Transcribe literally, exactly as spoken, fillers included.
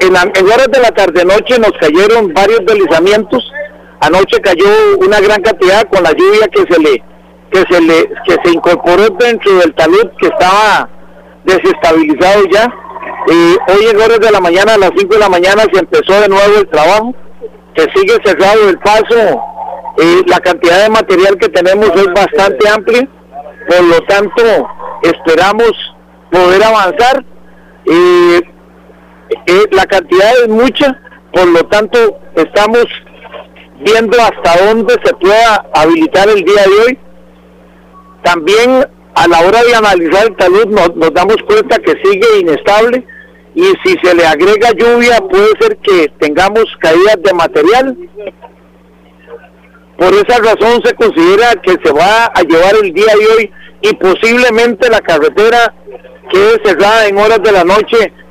en, la, en horas de la tarde-noche nos cayeron varios deslizamientos. Anoche cayó una gran cantidad con la lluvia que se le que se le que se incorporó dentro del talud, que estaba desestabilizado ya. Eh, hoy en horas de la mañana, a las cinco de la mañana, se empezó de nuevo el trabajo, que sigue cerrado el paso. Eh, la cantidad de material que tenemos es bastante amplia, por lo tanto esperamos poder avanzar. Eh, eh, la cantidad es mucha, por lo tanto estamos viendo hasta dónde se pueda habilitar el día de hoy. También a la hora de analizar el talud nos, nos damos cuenta que sigue inestable, y si se le agrega lluvia puede ser que tengamos caídas de material. Por esa razón se considera que se va a llevar el día de hoy y posiblemente la carretera quede cerrada en horas de la noche